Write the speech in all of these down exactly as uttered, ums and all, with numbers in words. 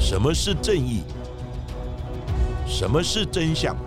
什么是正义？什么是真相？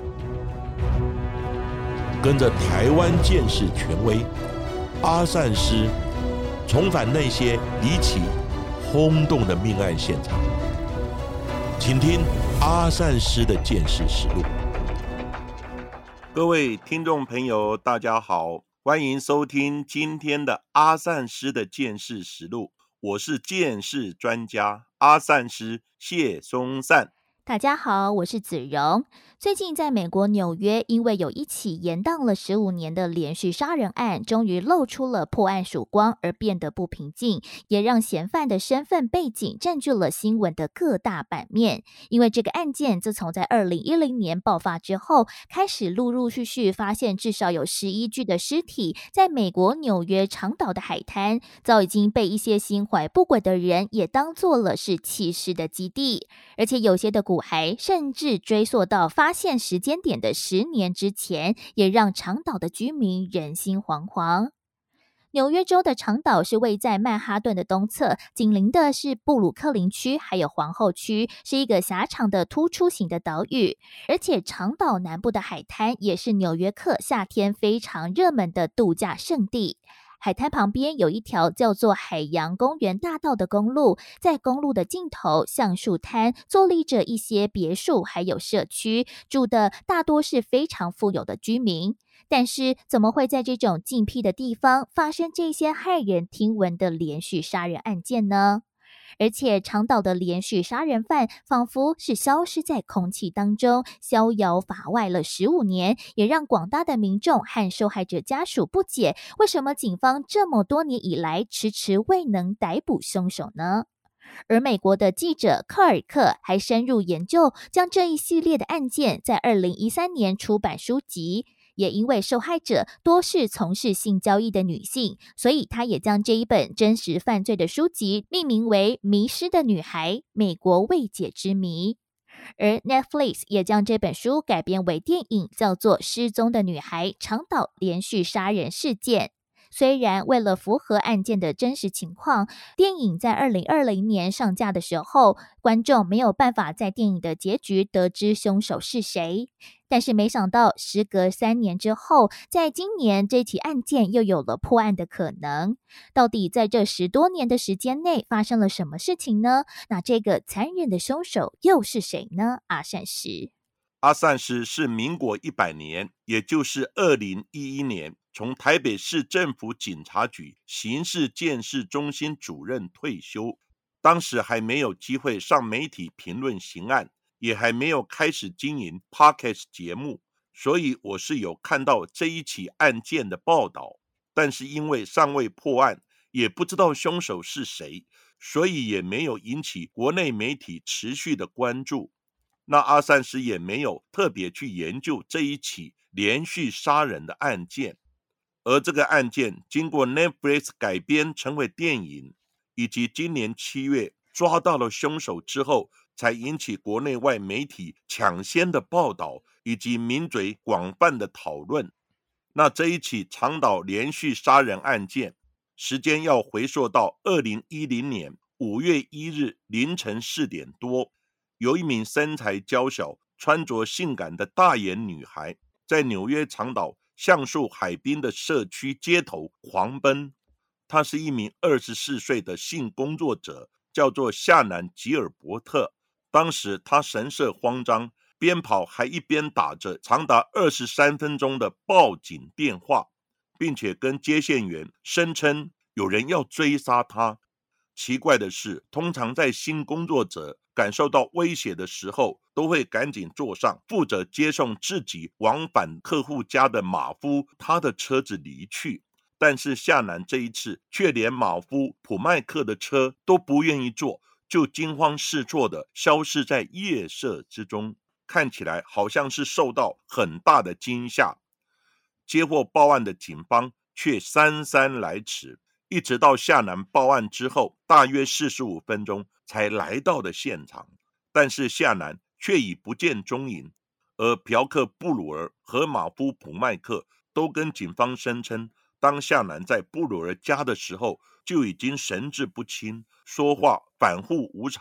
跟着台湾鉴识权威阿善师，重返那些离奇轰动的命案现场，请听阿善师的鉴识实录。各位听众朋友大家好，欢迎收听今天的阿善师的鉴识实录，我是鉴识专家阿善师谢松善。 大家好，我是子荣。最近在美国纽约，因为有一起延宕了十五年的连续杀人案，终于露出了破案曙光，而变得不平静，也让嫌犯的身份背景占据了新闻的各大版面。因为这个案件自从在二零一零年爆发之后，开始陆陆续续发现至少有十一具的尸体在美国纽约长岛的海滩，早已经被一些心怀不轨的人也当作了是弃尸的基地，而且有些的骨骸甚至追溯到发现时间点的十年之前，也让长岛的居民人心惶惶。纽约州的长岛是位在曼哈顿的东侧，紧邻的是布鲁克林区还有皇后区，是一个狭长的突出型的岛屿。而且长岛南部的海滩也是纽约客夏天非常热门的度假胜地。海滩旁边有一条叫做海洋公园大道的公路，在公路的尽头橡树滩坐立着一些别墅还有社区，住的大多是非常富有的居民。但是怎么会在这种静僻的地方发生这些骇人听闻的连续杀人案件呢？而且长岛的连续杀人犯仿佛是消失在空气当中，逍遥法外了十五年，也让广大的民众和受害者家属不解，为什么警方这么多年以来迟迟未能逮捕凶手呢？而美国的记者科尔克还深入研究，将这一系列的案件在二零一三年出版书籍。也因为受害者多是从事性交易的女性，所以他也将这一本真实犯罪的书籍命名为《迷失的女孩：美国未解之谜》。而 Netflix 也将这本书改编为电影，叫做《失踪的女孩：长岛连续杀人事件》。虽然为了符合案件的真实情况，电影在二零二零年上架的时候，观众没有办法在电影的结局得知凶手是谁。但是没想到时隔三年之后，在今年这起案件又有了破案的可能。到底在这十多年的时间内发生了什么事情呢？那这个残忍的凶手又是谁呢？阿善师阿善师是民国一百年，也就是二零一一年，从台北市政府警察局刑事鉴识中心主任退休。当时还没有机会上媒体评论刑案，也还没有开始经营 Podcast 节目，所以我是有看到这一起案件的报道，但是因为尚未破案，也不知道凶手是谁，所以也没有引起国内媒体持续的关注。那阿善师也没有特别去研究这一起连续杀人的案件，而这个案件经过 Netflix 改编成为电影，以及今年七月抓到了凶手之后，才引起国内外媒体抢先的报道以及民嘴广泛的讨论。那这一起长岛连续杀人案件，时间要回溯到二零一零年五月一日凌晨四点多，有一名身材娇小、穿着性感的大眼女孩，在纽约长岛橡树海滨的社区街头狂奔。她是一名二十四岁的性工作者，叫做夏南吉尔伯特。当时她神色慌张，边跑还一边打着长达二十三分钟的报警电话，并且跟接线员声称有人要追杀她。奇怪的是，通常在性工作者感受到威胁的时候，都会赶紧坐上负责接送自己往返客户家的马夫他的车子离去。但是夏南这一次却连马夫普迈克的车都不愿意坐，就惊慌失措的消失在夜色之中，看起来好像是受到很大的惊吓。接获报案的警方却姗姗来迟，一直到夏南报案之后大约四十五分钟才来到了现场，但是夏南却已不见踪影。而嫖客布鲁尔和马夫普迈克都跟警方声称，当夏南在布鲁尔家的时候就已经神志不清，说话反复无常，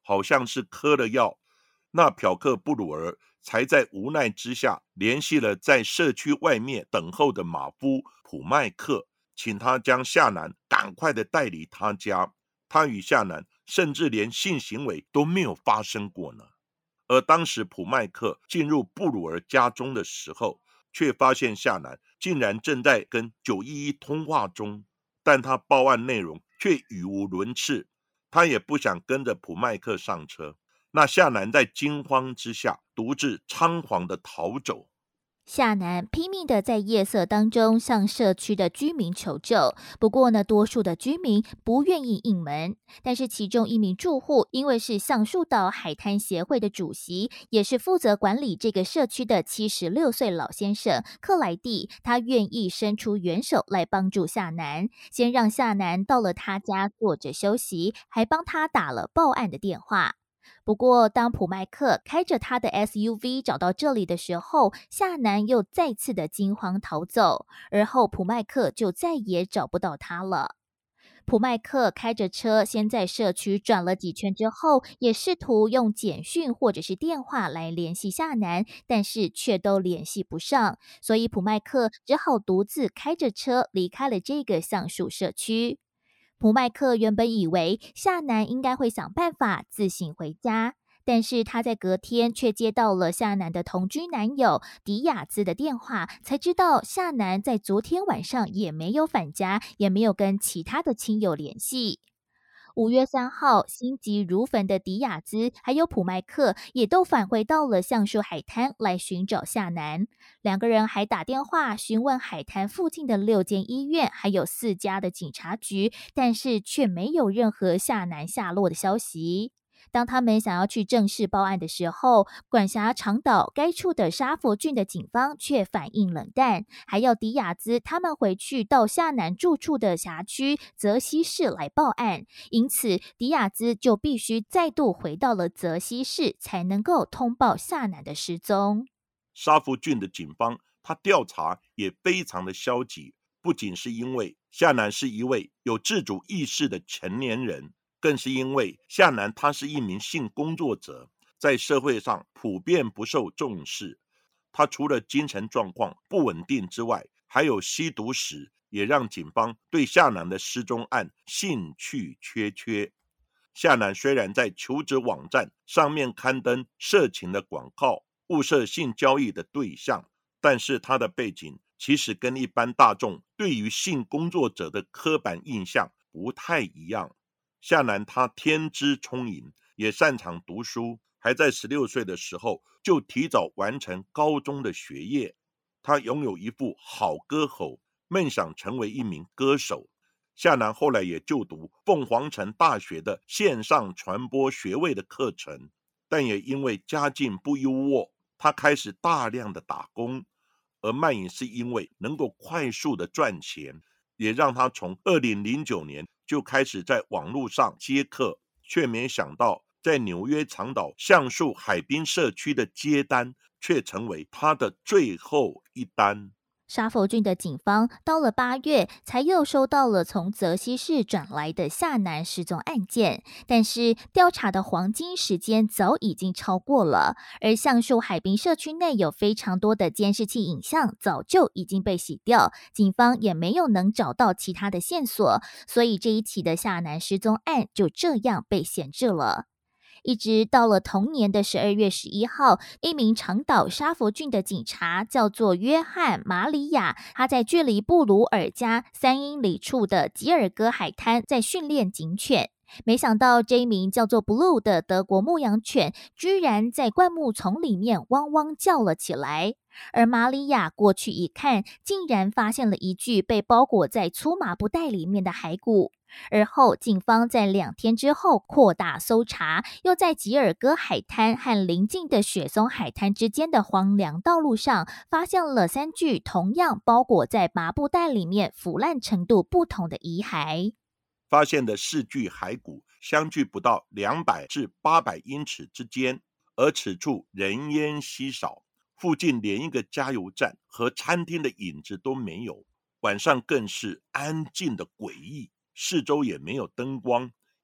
好像是嗑了药。那朴克布鲁尔才在无奈之下联系了在社区外面等候的马夫普麦克，请他将夏楠赶快的带离他家。他与夏楠甚至连性行为都没有发生过呢。而当时普麦克进入布鲁尔家中的时候，却发现夏楠竟然正在跟九一一通话中，但他报案内容却语无伦次，他也不想跟着普麦克上车。那夏楠在惊慌之下独自仓皇的逃走。 夏楠拼命的在夜色当中向社区的居民求救，不过呢，多数的居民不愿意应门。但是其中一名住户，因为是橡树岛海滩协会的主席，也是负责管理这个社区的七十六岁老先生克莱蒂，他愿意伸出援手来帮助夏楠，先让夏楠到了他家坐着休息，还帮他打了报案的电话。不过，当普麦克开着他的 S U V 找到这里的时候，夏楠又再次的惊慌逃走，而后普麦克就再也找不到他了。普麦克开着车先在社区转了几圈之后，也试图用简讯或者是电话来联系夏楠，但是却都联系不上，所以普麦克只好独自开着车离开了这个橡树社区。普麦克原本以为夏楠应该会想办法自行回家，但是他在隔天却接到了夏楠的同居男友迪亚兹的电话，才知道夏楠在昨天晚上也没有返家，也没有跟其他的亲友联系。五月三号，心急如焚的迪亚兹还有普麦克也都返回到了橡树海滩来寻找夏楠。两个人还打电话询问海滩附近的六间医院，还有四家的警察局，但是却没有任何夏楠下落的消息。当他们想要去正式报案的时候，管辖长岛该处的沙佛郡的警方却反应冷淡，还要迪亚兹他们回去到夏楠住处的辖区泽西市来报案，因此迪亚兹就必须再度回到了泽西市，才能够通报夏楠的失踪。 沙福郡的警方他调查也非常的消极，不仅是因为夏楠是一位有自主意识的成年人，更是因为夏楠他是一名性工作者，在社会上普遍不受重视。他除了精神状况不稳定之外，还有吸毒史，也让警方对夏楠的失踪案兴趣缺缺。夏楠虽然在求职网站上面刊登色情的广告，物色性交易的对象，但是他的背景其实跟一般大众对于性工作者的刻板印象不太一样。夏楠他天资聪颖，也擅长读书，还在十六岁的时候就提早完成高中的学业。他拥有一副好歌喉，梦想成为一名歌手。夏楠后来也就读凤凰城大学的线上传播学位的课程，但也因为家境不优渥，他开始大量的打工，而卖淫是因为能够快速的赚钱，也让他从二零零九年就开始在网络上接客，却没想到在纽约长岛橡树海滨社区的接单却成为他的最后一单。 沙佛郡的警方到了八月，才又收到了从泽西市转来的夏楠失踪案件，但是调查的黄金时间早已经超过了，而橡树海滨社区内有非常多的监视器影像早就已经被洗掉，警方也没有能找到其他的线索，所以这一起的夏楠失踪案就这样被闲置了。一直到了同年的十二月十一号，一名长岛沙佛郡的警察叫做约翰·马里亚，他在距离布鲁尔家三英里处的吉尔戈海滩在训练警犬。没想到这一名叫做 Blue 的德国牧羊犬居然在灌木丛里面汪汪叫了起来，而玛里亚过去一看，竟然发现了一具被包裹在粗麻布袋里面的骸骨。而后警方在两天之后扩大搜查，又在吉尔戈海滩和邻近的雪松海滩之间的荒凉道路上发现了三具同样包裹在麻布袋里面腐烂程度不同的遗骸。 发现的四具骸骨相距不到两百至八百英尺之间，而此处人烟稀少，附近连一个加油站和餐厅的影子都没有，晚上更是安静的诡异，四周也没有灯光，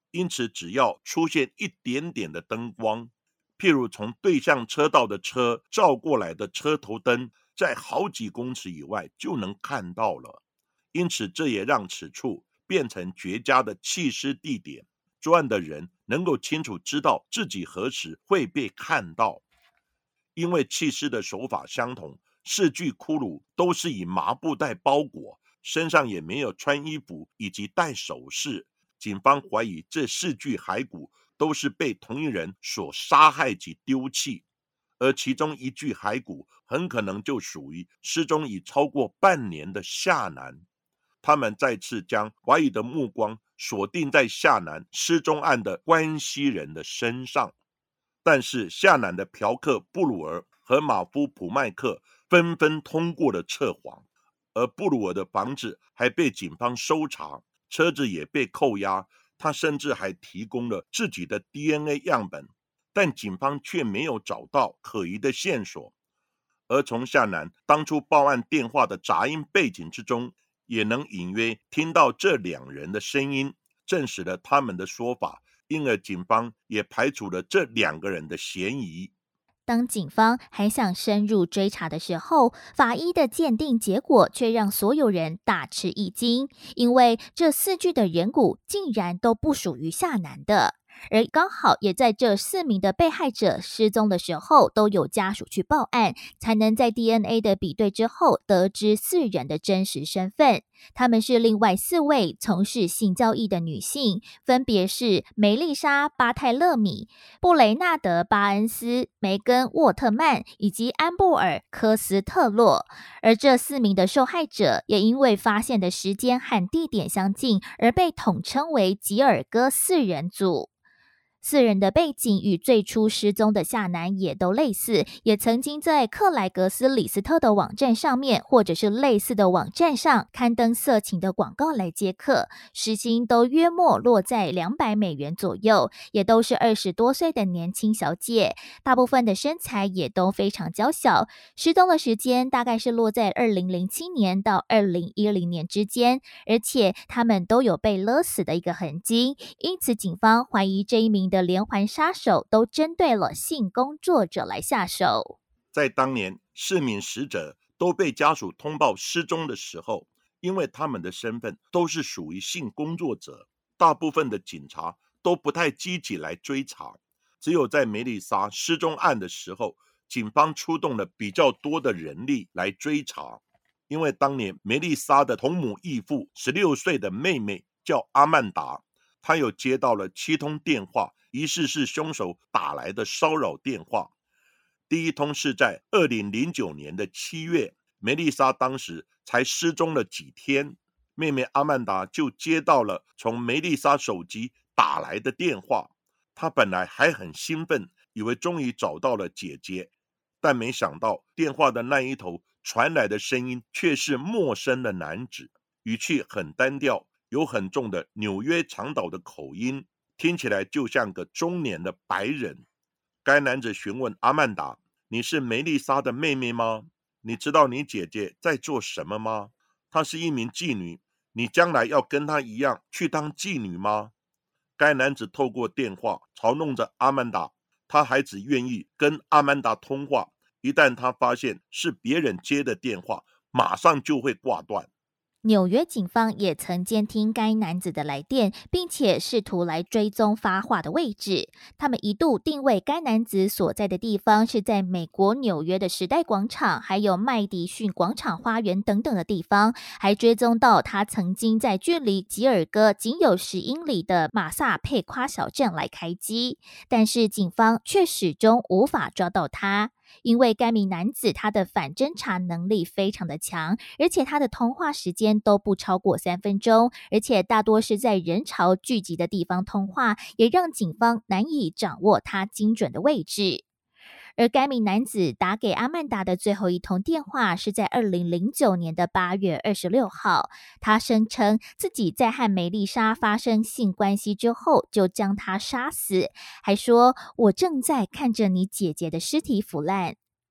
因此只要出现一点点的灯光，譬如从对向车道的车照过来的车头灯，在好几公尺以外就能看到了。因此这也让此处变成绝佳的弃尸地点，作案的人能够清楚知道自己何时会被看到。因为弃尸的手法相同，四具骷髅都是以麻布袋包裹，身上也没有穿衣服以及戴首饰，警方怀疑这四具骸骨都是被同一人所杀害及丢弃，而其中一具骸骨很可能就属于失踪已超过半年的夏楠。他们再次将怀疑的目光锁定在夏楠失踪案的关系人的身上，但是夏楠的嫖客布鲁尔和马夫普麦克纷纷通过了测谎，而布鲁尔的房子还被警方搜查，车子也被扣押，他甚至还提供了自己的 D N A 样本，但警方却没有找到可疑的线索。而从夏楠当初报案电话的杂音背景之中，也能隐约听到这两人的声音，证实了他们的说法，因而警方也排除了这两个人的嫌疑。 当警方还想深入追查的时候，法医的鉴定结果却让所有人大吃一惊，因为这四具的人骨竟然都不属于夏楠的。而刚好也在这四名的被害者失踪的时候，都有家属去报案，才能在 D N A 的比对之后得知四人的真实身份。他们是另外四位从事性交易的女性，分别是梅丽莎·巴泰勒米、布雷纳德·巴恩斯、梅根·沃特曼以及安布尔·科斯特洛。而这四名的受害者也因为发现的时间和地点相近，而被统称为吉尔戈四人组。四人的背景与最初失踪的夏楠也都类似，也曾经在克莱格斯里斯特的网站上面或者是类似的网站上刊登色情的广告来接客，时薪都约莫落在两百美元左右，也都是二十多岁的年轻小姐，大部分的身材也都非常娇小。失踪的时间大概是落在二零零七年到二零一零年之间，而且他们都有被勒死的一个痕迹，因此警方怀疑这一名的连环杀手都针对了性工作者来下手。 在当年四名死者都被家属通报失踪的时候，因为他们的身份都是属于性工作者，大部分的警察都不太积极来追查，只有在梅丽莎失踪案的时候，警方出动了比较多的人力来追查。因为当年梅丽莎的同母异父十六岁的妹妹叫阿曼达，她有接到了七通电话，疑似是凶手打来的骚扰电话。第一通是在二零零九年的七月，梅丽莎当时才失踪了几天，妹妹阿曼达就接到了从梅丽莎手机打来的电话。她本来还很兴奋，以为终于找到了姐姐，但没想到电话的那一头传来的声音却是陌生的男子，语气很单调，有很重的纽约长岛的口音，听起来就像个中年的白人。该男子询问阿曼达：你是梅丽莎的妹妹吗？你知道你姐姐在做什么吗？她是一名妓女，你将来要跟她一样去当妓女吗？该男子透过电话嘲弄着阿曼达，他还只愿意跟阿曼达通话，一旦他发现是别人接的电话，马上就会挂断。 纽约警方也曾监听该男子的来电，并且试图来追踪发话的位置。他们一度定位该男子所在的地方是在美国纽约的时代广场，还有麦迪逊广场花园等等的地方，还追踪到他曾经在距离吉尔戈仅有十英里的马萨佩夸小镇来开机，但是警方却始终无法抓到他。因为该名男子他的反侦查能力非常的强，而且他的通话时间都不超过三分钟，而且大多是在人潮聚集的地方通话，也让警方难以掌握他精准的位置。而该名男子打给阿曼达的最后一通电话是在二零零九年的八月二十六号，他声称自己在和梅丽莎发生性关系之后就将她杀死，还说我正在看着你姐姐的尸体腐烂。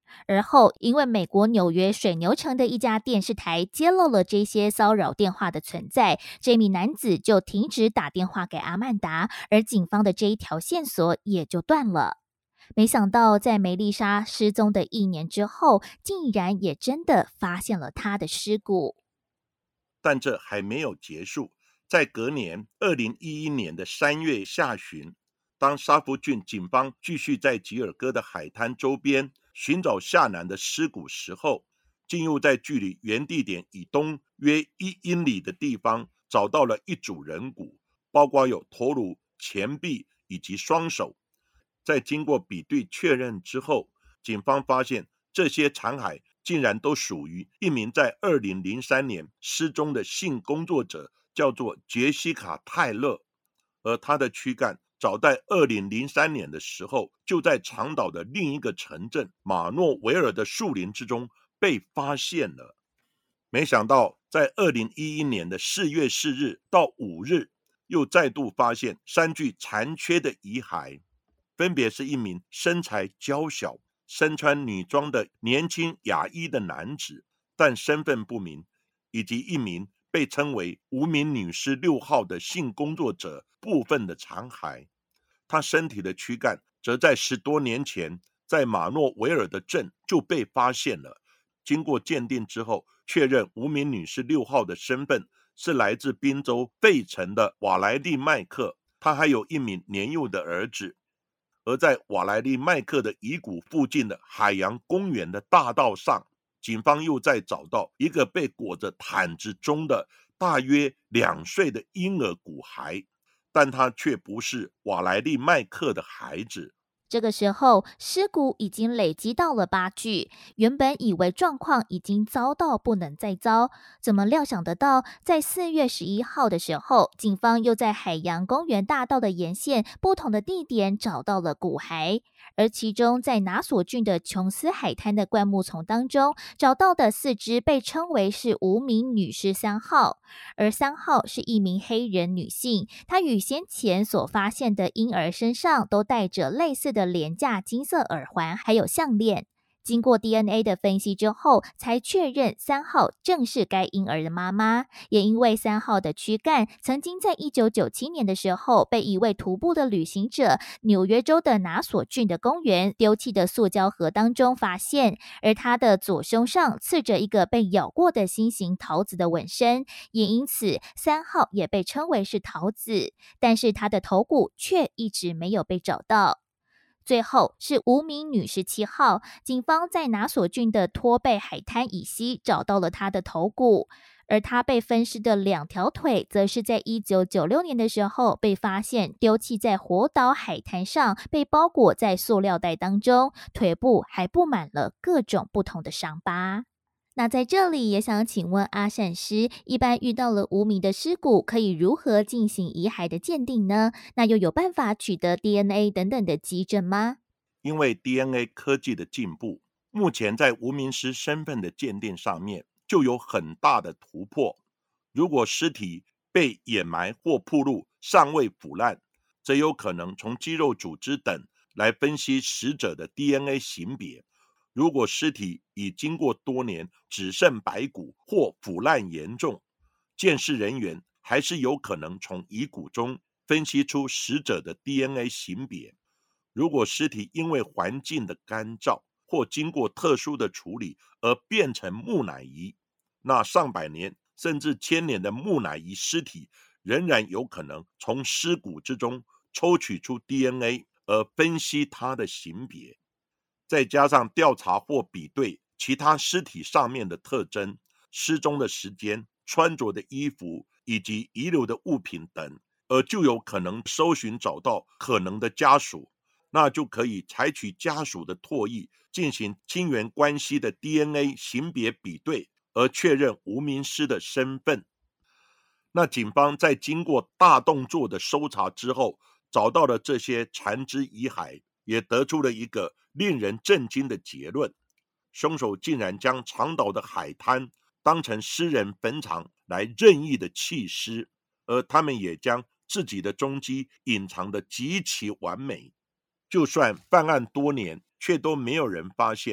而后，因为美国纽约水牛城的一家电视台揭露了这些骚扰电话的存在，这名男子就停止打电话给阿曼达，而警方的这一条线索也就断了。没想到，在梅丽莎失踪的一年之后，竟然也真的发现了她的尸骨。 但这还没有结束，在隔年二零一一年的三月下旬，当沙福郡警方继续在吉尔戈的海滩周边寻找夏楠的尸骨时候，竟又在距离原地点以东约一英里的地方找到了一组人骨，包括有头颅、前臂以及双手。在经过比对确认之后，警方发现这些残骸竟然都属于一名在二零零三年失踪的性工作者，叫做杰西卡·泰勒，而她的躯干早在二零零三年的时候，就在长岛的另一个城镇马诺维尔的树林之中被发现了。没想到在二零一一年的四月四日到五日，又再度发现三具残缺的遗骸，分别是一名身材娇小、身穿女装的年轻亚裔的男子，但身份不明，以及一名被称为无名女尸六号的性工作者部分的残骸。他身体的躯干则在十多年前在马诺维尔的镇就被发现了。经过鉴定之后，确认无名女尸六号的身份是来自宾州费城的瓦莱利麦克，他还有一名年幼的儿子。而在瓦莱利麦克的遗骨附近的海洋公园的大道上，警方又再找到一个被裹着毯子中的大约两岁的婴儿骨骸，但他却不是瓦莱利麦克的孩子。 这个时候，尸骨已经累积到了八具，原本以为状况已经糟到不能再糟，怎么料想得到，在四月十一号的时候，警方又在海洋公园大道的沿线不同的地点找到了骨骸，而其中在拿索郡的琼斯海滩的灌木丛当中找到的四只被称为是无名女尸三号，而三号是一名黑人女性，她与先前所发现的婴儿身上都带着类似的廉价金色耳环还有项链。经过 D N A 的分析之后，才确认三号正是该婴儿的妈妈。也因为三号的躯干曾经在一九九七年的时候被一位徒步的旅行者纽约州的拿索郡的公园丢弃的塑胶盒当中发现，而他的左胸上刺着一个被咬过的心形桃子的纹身，也因此三号也被称为是桃子，但是他的头骨却一直没有被找到。最后是无名女尸七号，警方在拿索郡的托贝海滩以西找到了她的头骨，而她被分尸的两条腿则是在一九九六年的时候被发现丢弃在火岛海滩上，被包裹在塑料袋当中，腿部还布满了各种不同的伤疤。那在这里也想请问阿善师，一般遇到了无名的尸骨，可以如何进行遗骸的鉴定呢？那又有办法取得 D N A 等等的基证吗？ 因为 D N A 科技的进步，目前在无名尸身份的鉴定上面就有很大的突破。如果尸体被掩埋或暴露尚未腐烂，则有可能从肌肉组织等来分析死者的 D N A 型别。如果尸体已经过多年只剩白骨或腐烂严重，鉴识人员还是有可能从遗骨中分析出死者的 D N A 型别。如果尸体因为环境的干燥或经过特殊的处理而变成木乃伊，那上百年甚至千年的木乃伊尸体仍然有可能从尸骨之中抽取出 D N A 而分析它的型别。再加上调查或比对其他尸体上面的特征、失踪的时间、穿着的衣服以及遗留的物品等，而就有可能搜寻找到可能的家属，那就可以采取家属的唾液进行亲缘关系的 D N A 型别比对，而确认无名尸的身份。那警方在经过大动作的搜查之后，找到了这些残肢遗骸，也得出了一个令人震惊的结论：凶手竟然将长岛的海滩当成私人坟场来任意的弃尸，而他们也将自己的踪迹隐藏得极其完美。就算犯案多年，却都没有人发现，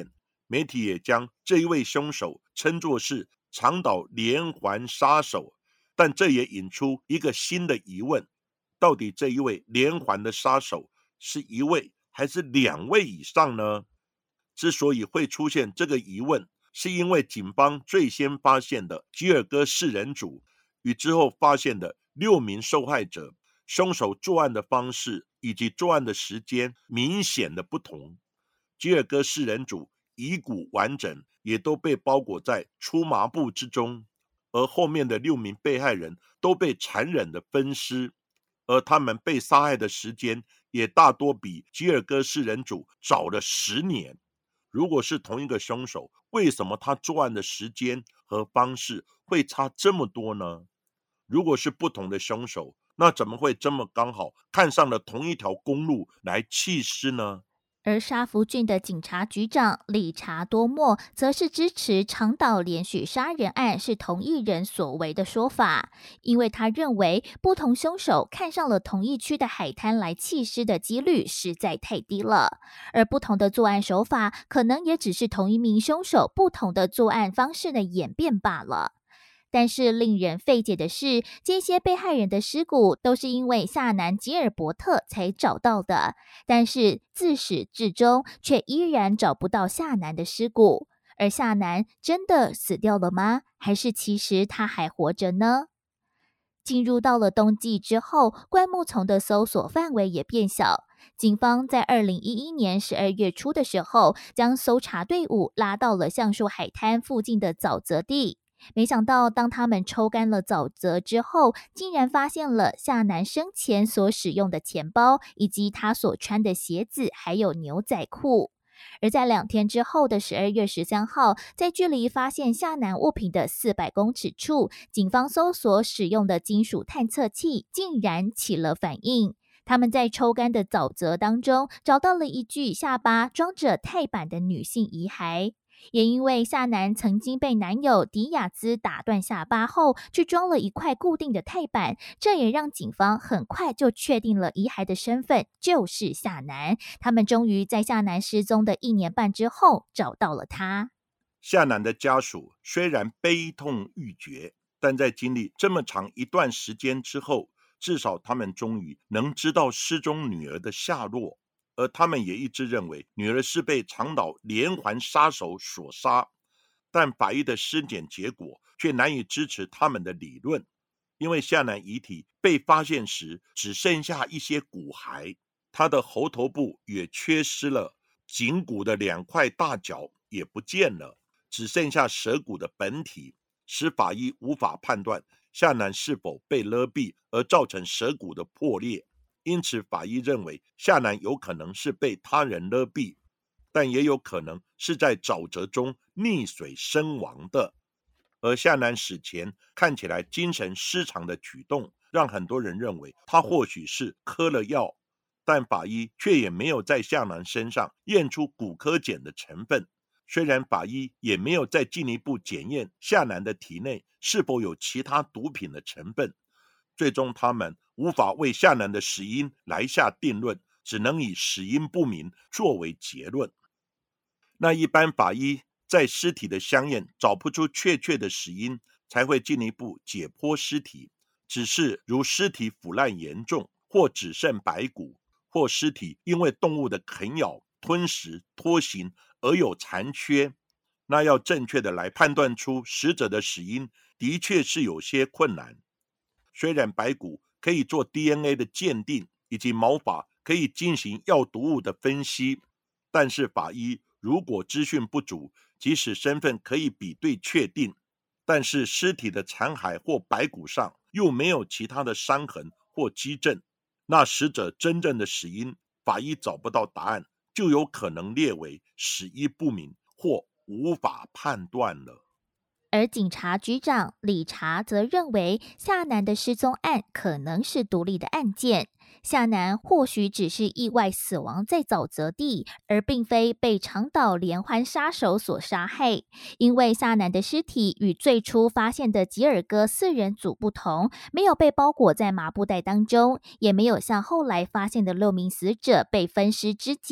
媒体也将这一位凶手称作是长岛连环杀手，但这也引出一个新的疑问，到底这一位连环的杀手是一位还是两位以上呢？之所以会出现这个疑问，是因为警方最先发现的吉尔戈四人组与之后发现的六名受害者，凶手作案的方式以及作案的时间明显的不同。吉尔戈四人组遗骨完整，也都被包裹在粗麻布之中，而后面的六名被害人都被残忍的分尸，而他们被杀害的时间也大多比吉尔戈四人组早了十年。如果是同一个凶手，为什么他作案的时间和方式会差这么多呢？如果是不同的凶手，那怎么会这么刚好看上了同一条公路来弃尸呢？ 而沙福郡的警察局长理查多莫则是支持长岛连续杀人案是同一人所为的说法，因为他认为不同凶手看上了同一区的海滩来弃尸的几率实在太低了，而不同的作案手法可能也只是同一名凶手不同的作案方式的演变罢了。但是令人费解的是，这些被害人的尸骨都是因为夏南吉尔伯特才找到的，但是自始至终却依然找不到夏南的尸骨。而夏南真的死掉了吗？还是其实他还活着呢？进入到了冬季之后，灌木丛的搜索范围也变小。警方在二零一一年十二月初的时候，将搜查队伍拉到了橡树海滩附近的沼泽地。没想到当他们抽干了沼泽之后，竟然发现了夏南生前所使用的钱包，以及他所穿的鞋子还有牛仔裤。而在两天之后的十二月十三号，在距离发现夏南物品的四百公尺处，警方搜索使用的金属探测器竟然起了反应。他们在抽干的沼泽当中找到了一具下巴装着钛板的女性遗骸，也因为夏南曾经被男友迪亚兹打断下巴后去装了一块固定的钛板，这也让警方很快就确定了遗骸的身份就是夏南。他们终于在夏南失踪的一年半之后找到了他。 夏南的家属虽然悲痛欲绝，但在经历这么长一段时间之后，至少他们终于能知道失踪女儿的下落，而他们也一直认为女儿是被长岛连环杀手所杀，但法医的尸检结果却难以支持他们的理论，因为夏南遗体被发现时只剩下一些骨骸，他的喉头部也缺失了，颈骨的两块大角也不见了，只剩下舌骨的本体，使法医无法判断夏南是否被勒毙而造成舌骨的破裂。因此法医认为夏南有可能是被他人勒毙，但也有可能是在沼泽中溺水身亡的。而夏南死前看起来精神失常的举动，让很多人认为他或许是嗑了药，但法医却也没有在夏南身上验出骨科碱的成分。虽然法医也没有再进一步检验夏南的体内是否有其他毒品的成分，最终他们无法为夏南的死因来下定论，只能以死因不明作为结论。那一般法医在尸体的相验找不出确切的死因，才会进一步解剖尸体，只是如尸体腐烂严重，或只剩白骨，或尸体因为动物的啃咬、吞食、脱形而有残缺，那要正确的来判断出死者的死因，的确是有些困难。虽然白骨可以做 D N A 的鉴定，以及毛发可以进行药毒物的分析，但是法医如果资讯不足，即使身份可以比对确定，但是尸体的残骸或白骨上又没有其他的伤痕或肌症，那死者真正的死因法医找不到答案，就有可能列为死因不明或无法判断了。 而警察局长理查则认为夏南的失踪案可能是独立的案件，夏南或许只是意外死亡在沼泽地，而并非被长岛连环杀手所杀害。因为夏南的尸体与最初发现的吉尔戈四人组不同，没有被包裹在麻布袋当中，也没有像后来发现的六名死者被分尸肢解。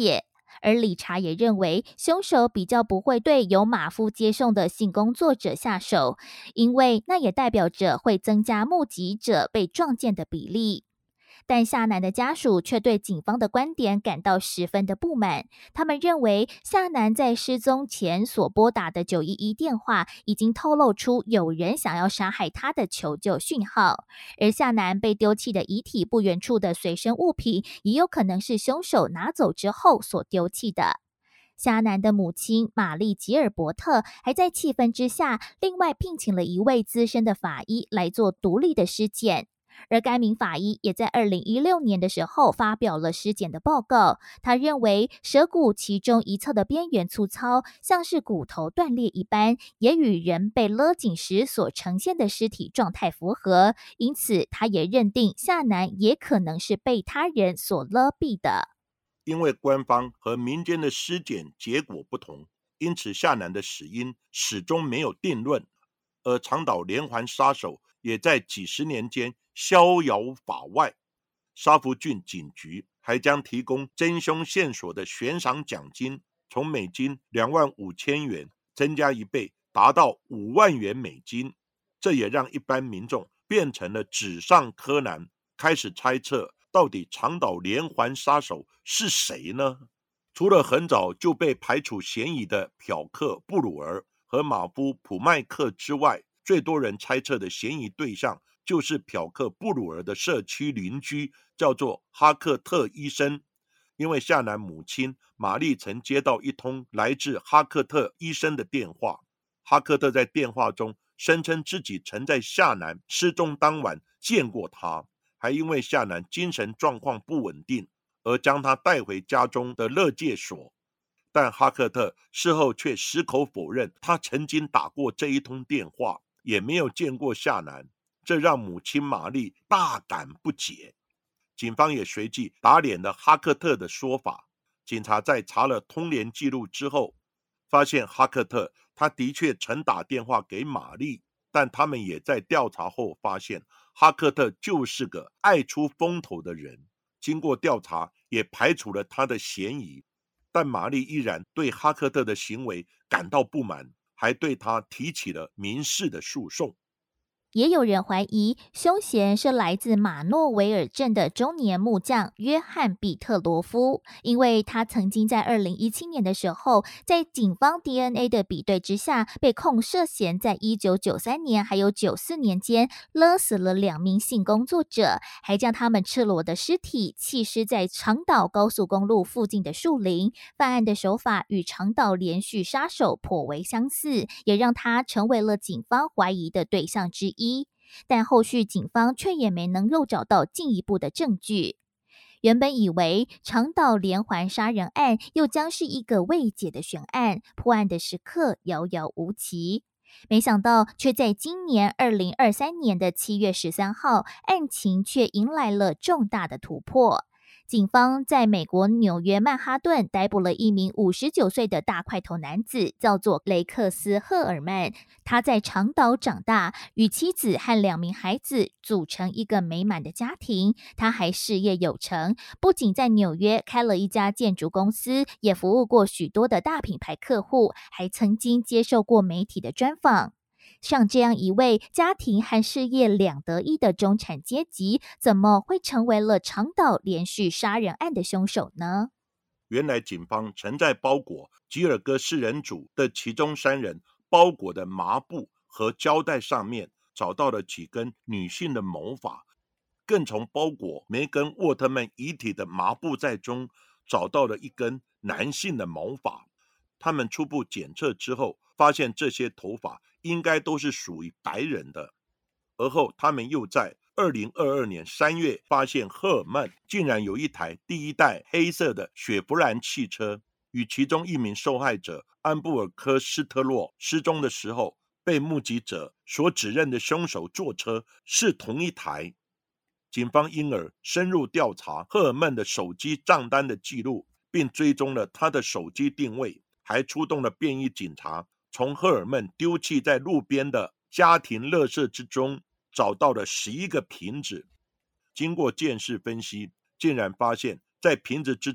而理查也认为，凶手比较不会对由马夫接送的性工作者下手，因为那也代表着会增加目击者被撞见的比例。但夏楠的家属却对警方的观点感到十分的不满，他们认为夏楠在失踪前所拨打的九一一电话已经透露出有人想要杀害他的求救讯号，而夏楠被丢弃的遗体不远处的随身物品也有可能是凶手拿走之后所丢弃的。夏楠的母亲玛丽吉尔伯特还在气愤之下，另外聘请了一位资深的法医来做独立的尸检。而该名法医也在二零一六年的时候发表了尸检的报告，他认为舌骨其中一侧的边缘粗糙，像是骨头断裂一般，也与人被勒紧时所呈现的尸体状态符合，因此他也认定夏楠也可能是被他人所勒毙的。 因为官方和民间的尸检结果不同，因此夏楠的死因始终没有定论，而长岛连环杀手也在几十年间逍遥法外。沙福郡警局还将提供真凶线索的悬赏奖金从美金两万五千元增加一倍，达到五万元美金。这也让一般民众变成了纸上柯南，开始猜测到底长岛连环杀手是谁呢？除了很早就被排除嫌疑的朴克布鲁尔和马夫普麦克之外，最多人猜测的嫌疑对象就是朴克布鲁尔的社区邻居，叫做哈克特医生。因为夏楠母亲玛丽曾接到一通来自哈克特医生的电话，哈克特在电话中声称自己曾在夏楠失踪当晚见过他，还因为夏楠精神状况不稳定而将他带回家中的勒戒所。但哈克特事后却矢口否认他曾经打过这一通电话，也没有见过夏楠，这让母亲玛丽大感不解。警方也随即打脸了哈克特的说法。警察在查了通联记录之后，发现哈克特他的确曾打电话给玛丽，但他们也在调查后发现哈克特就是个爱出风头的人。经过调查也排除了他的嫌疑，但玛丽依然对哈克特的行为感到不满，还对他提起了民事的诉讼。 也有人怀疑凶嫌是来自马诺维尔镇的中年木匠约翰·比特罗夫，因为他曾经在二零一七年的时候，在警方 D N A 的比对之下，被控涉嫌在一九九三年还有九四年间勒死了两名性工作者，还将他们赤裸的尸体弃尸在长岛高速公路附近的树林。犯案的手法与长岛连续杀手颇为相似，也让他成为了警方怀疑的对象之一。但后续警方却也没能够找到进一步的证据。原本以为长岛连环杀人案又将是一个未解的悬案，破案的时刻遥遥无期，没想到却在今年二零二三年的七月十三号，案情却迎来了重大的突破。警方在美国纽约曼哈顿逮捕了一名五十九岁的大块头男子，叫做雷克斯·赫尔曼。他在长岛长大，与妻子和两名孩子组成一个美满的家庭。他还事业有成，不仅在纽约开了一家建筑公司，也服务过许多的大品牌客户，还曾经接受过媒体的专访。像这样一位家庭和事业两得意的中产阶级，怎么会成为了长岛连续杀人案的凶手呢？ 原来警方曾在包裹吉尔戈四人组的其中三人包裹的麻布和胶带上面找到了几根女性的毛发，更从包裹梅根沃特曼遗体的麻布袋中找到了一根男性的毛发。他们初步检测之后，发现这些头发应该都是属于白人的。而后他们又在二零二二年三月发现赫尔曼竟然有一台第一代黑色的雪佛兰汽车，与其中一名受害者安布尔科斯特洛失踪的时候被目击者所指认的凶手坐车是同一台。警方因而深入调查赫尔曼的手机账单的记录，并追踪了他的手机定位，还出动了便衣警察，从赫尔曼丢弃在路边的家庭垃圾之中找到了十一个瓶子。经过鉴识分析，竟然发现在瓶子之中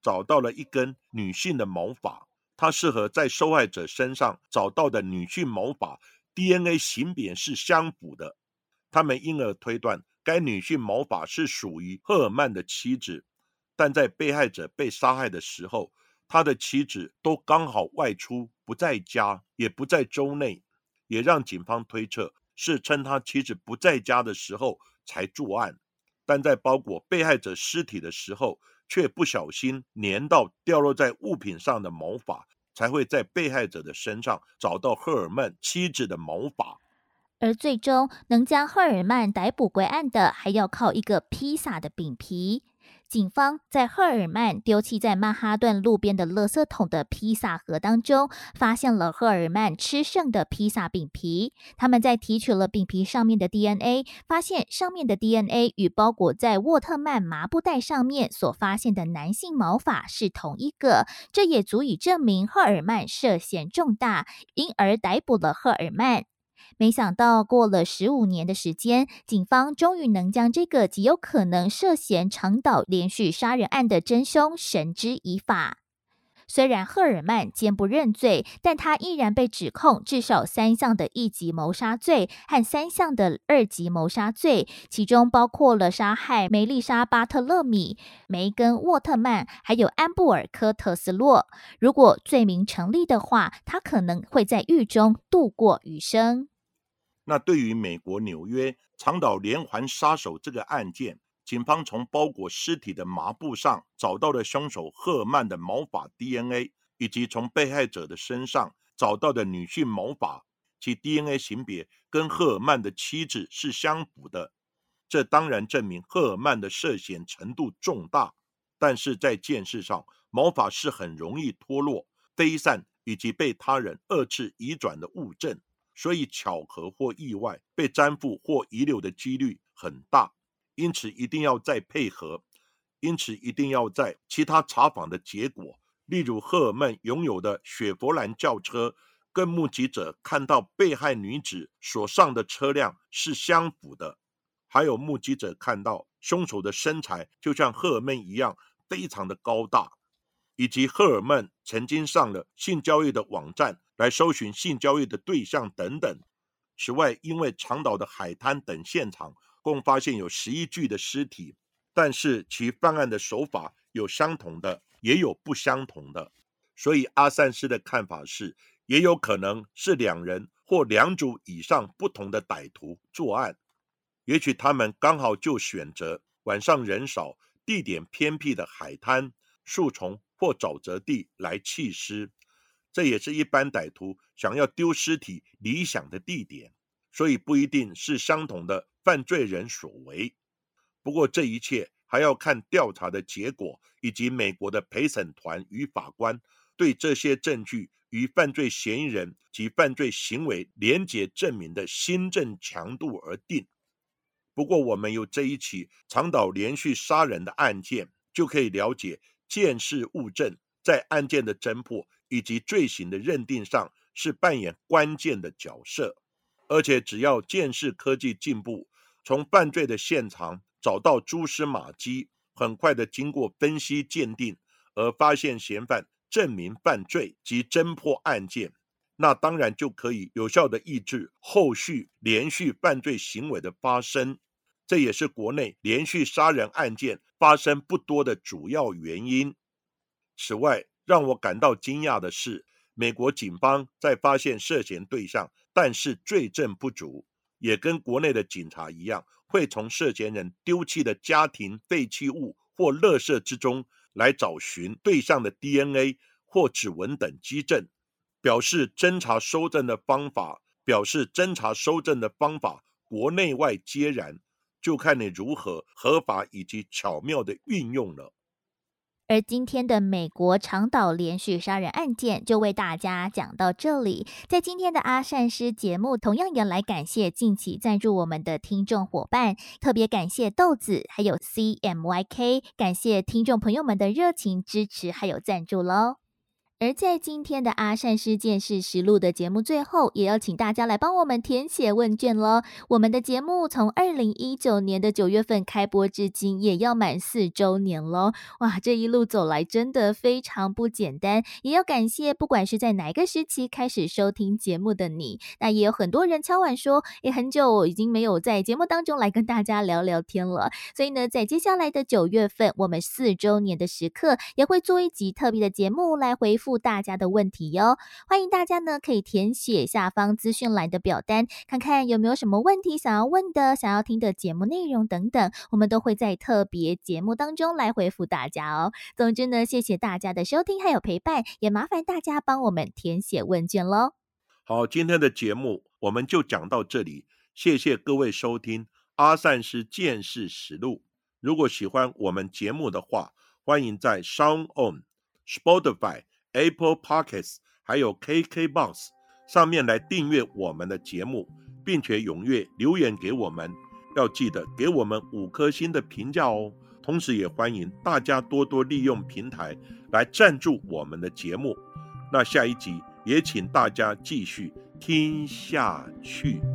找到了一根女性的毛发，它适合在受害者身上找到的女性毛发 D N A 型别是相符的，他们因而推断该女性毛发是属于赫尔曼的妻子，但在被害者被杀害的时候，他的妻子都刚好外出，不在家，也不在州内，也让警方推测是趁他妻子不在家的时候才作案，但在包裹被害者尸体的时候，却不小心粘到掉落在物品上的毛发，才会在被害者的身上找到赫尔曼妻子的毛发。 而最终能将赫尔曼逮捕归案的，还要靠一个披萨的饼皮。警方在赫尔曼丢弃在曼哈顿路边的垃圾桶的披萨盒当中，发现了赫尔曼吃剩的披萨饼皮。他们在提取了饼皮上面的 D N A， 发现上面的 D N A 与包裹在沃特曼麻布袋上面所发现的男性毛发是同一个，这也足以证明赫尔曼涉嫌重大，因而逮捕了赫尔曼。没想到过了十五年的时间，警方终于能将这个极有可能涉嫌长岛连续杀人案的真凶绳之以法。虽然赫尔曼坚不认罪，但他依然被指控至少三项的一级谋杀罪和三项的二级谋杀罪，其中包括了杀害梅丽莎·巴特勒米、梅根·沃特曼还有安布尔·科特斯洛。如果罪名成立的话，他可能会在狱中度过余生。 那对于美国纽约长岛连环杀手这个案件，警方从包裹尸体的麻布上找到了凶手赫尔曼的毛发 D N A， 以及从被害者的身上找到的女性毛发，其 D N A 型别跟赫尔曼的妻子是相符的。这当然证明赫尔曼的涉嫌程度重大，但是在见识上，毛发是很容易脱落、飞散以及被他人二次移转的物证，所以巧合或意外被粘附或遗留的几率很大，因此一定要再配合，因此一定要在其他查访的结果，例如赫尔曼拥有的雪佛兰轿车跟目击者看到被害女子所上的车辆是相符的，还有目击者看到凶手的身材就像赫尔曼一样非常的高大，以及赫尔曼曾经上了性交易的网站来搜寻性交易的对象等等。此外，因为长岛的海滩等现场共发现有十一具的尸体，但是其犯案的手法有相同的，也有不相同的，所以阿善师的看法是，也有可能是两人或两组以上不同的歹徒作案，也许他们刚好就选择晚上人少、地点偏僻的海滩、树丛或沼泽地来弃尸，这也是一般歹徒想要丢尸体理想的地点，所以不一定是相同的犯罪人所为。不过这一切还要看调查的结果，以及美国的陪审团与法官对这些证据与犯罪嫌疑人及犯罪行为连结证明的新证强度而定。不过我们有这一起长岛连续杀人的案件，就可以了解见识物证在案件的侦破以及罪行的认定上是扮演关键的角色。而且只要见识科技进步，从犯罪的现场找到蛛丝马迹，很快的经过分析鉴定而发现嫌犯，证明犯罪及侦破案件，那当然就可以有效的抑制后续连续犯罪行为的发生。这也是国内连续杀人案件发生不多的主要原因。此外，让我感到惊讶的是，美国警方在发现涉嫌对象，但是罪证不足，也跟国内的警察一样，会从涉嫌人丢弃的家庭废弃物或垃圾之中来找寻对象的 D N A 或指纹等基证，表示侦查搜证的方法表示侦查搜证的方法国内外皆然，就看你如何合法以及巧妙的运用了。 而今天的美国长岛连续杀人案件就为大家讲到这里。在今天的阿善师节目，同样也来感谢近期赞助我们的听众伙伴，特别感谢豆子还有 C M Y K， 感谢听众朋友们的热情支持还有赞助咯。 而在今天的阿善师见识实录的节目最后，也要请大家来帮我们填写问卷咯。我们的节目从二零一九年的九月份开播至今，也要满四周年咯。哇，这一路走来真的非常不简单，也要感谢不管是在哪个时期开始收听节目的你。那也有很多人敲碗说，也很久已经没有在节目当中来跟大家聊聊天了。所以呢，在接下来的九月份，我们四周年的时刻，也会做一集特别的节目来回复大家的问题哟。欢迎大家呢可以填写下方资讯栏的表单，看看有没有什么问题想要问的，想要听的节目内容等等，我们都会在特别节目当中来回复大家哦。总之呢，谢谢大家的收听还有陪伴，也麻烦大家帮我们填写问卷咯。 好，今天的节目我们就讲到这里，谢谢各位收听阿善师见识实录。如果喜欢我们节目的话，欢迎在 SoundOn、Spotify、Apple Podcasts 还有 K K B O X 上面来订阅我们的节目，并且踊跃留言给我们，要记得给我们五颗星的评价哦。同时也欢迎大家多多利用平台来赞助我们的节目。那下一集也请大家继续听下去。